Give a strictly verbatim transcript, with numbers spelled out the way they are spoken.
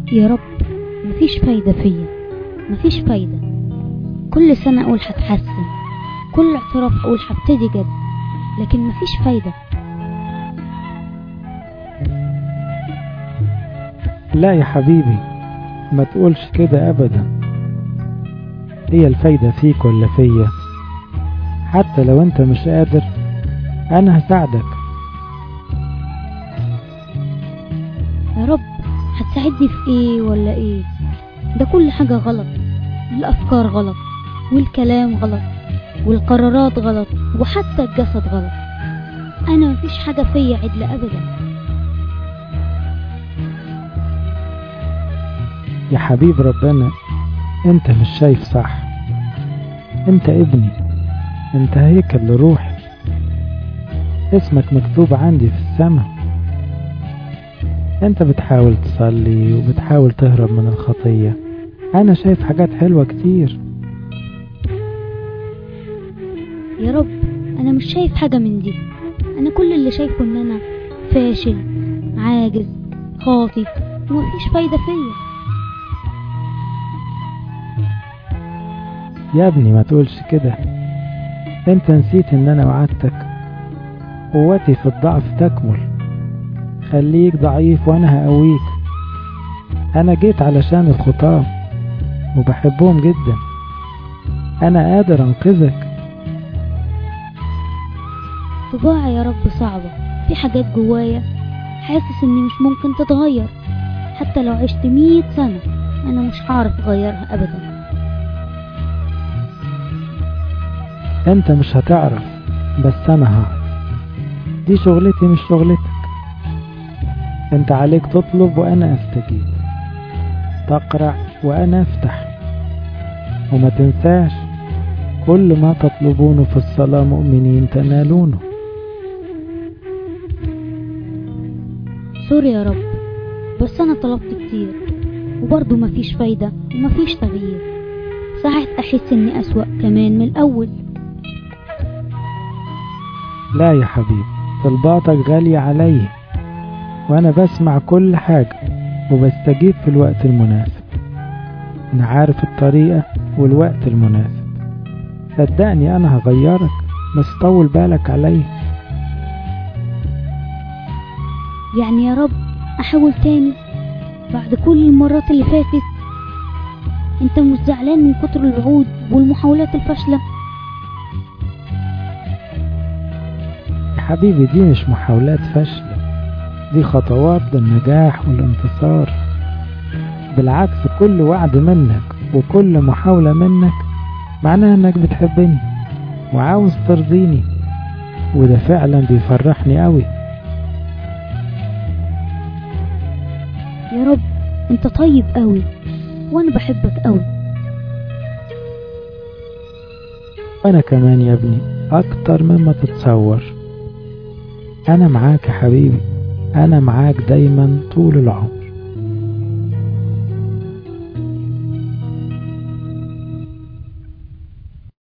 يا رب مفيش فايدة فيا، مفيش فايدة. كل سنة أقول هتحسن، كل اعتراف أقول هبتدي جد، لكن مفيش فايدة. لا يا حبيبي، ما تقولش كده أبدا. هي الفايدة فيك ولا فيا؟ حتى لو انت مش قادر أنا هساعدك. يا رب هتساعدني في ايه ولا ايه؟ ده كل حاجة غلط، الأفكار غلط، والكلام غلط، والقرارات غلط، وحتى الجسد غلط. أنا مفيش حاجة فيا عدل أبدا. يا حبيب ربنا، انت مش شايف صح. انت ابني، انت هيكل لروحي، اسمك مكتوب عندي في السماء. انت بتحاول تصلي وبتحاول تهرب من الخطية، انا شايف حاجات حلوة كتير. يا رب أنا مش شايف حاجة من دي. أنا كل اللي شايفه إن أنا فاشل، عاجز، خاطي، ومفيش فايدة فيا. يا ابني ما تقولش كده، انت نسيت ان انا وعدتك قوتي في الضعف تكمل. خليك ضعيف وانا هقويك. انا جيت علشان الخطاة وبحبهم جدا، انا قادر انقذك. طباعي يا رب صعبة، في حاجات جوايا حاسس اني مش ممكن تتغير. حتى لو عشت مية سنة انا مش هعرف اغيرها ابدا. انت مش هتعرف، بس انا هعرف. دي شغلتي مش شغلتك. انت عليك تطلب وانا استجيب، تقرع وانا افتح. وما تنساش كل ما تطلبونه في الصلاة مؤمنين تنالونه. سوري يا رب، بس انا طلبت كتير وبرضه مفيش فايدة ومفيش تغيير. ساعات احس اني اسوأ كمان من الاول. لا يا حبيبي، طلباتك غالية علي، وانا بسمع كل حاجة وبستجيب في الوقت المناسب. انا عارف الطريقة والوقت المناسب. صدقني انا هغيرك، بس طول بالك علي. يعني يا رب احاول تاني بعد كل المرات اللي فاتت؟ انت مش زعلان من كتر الوعود والمحاولات الفاشلة؟ يا حبيبي دي مش محاولات فاشلة، دي خطوات للنجاح والانتصار. بالعكس، كل وعد منك وكل محاولة منك معناها انك بتحبني وعاوز ترضيني، وده فعلا بيفرحني قوي. يا رب انت طيب قوي وانا بحبك قوي. وانا كمان يا ابني اكتر مما تتصور. انا معاك يا حبيبي، انا معاك دايما طول العمر.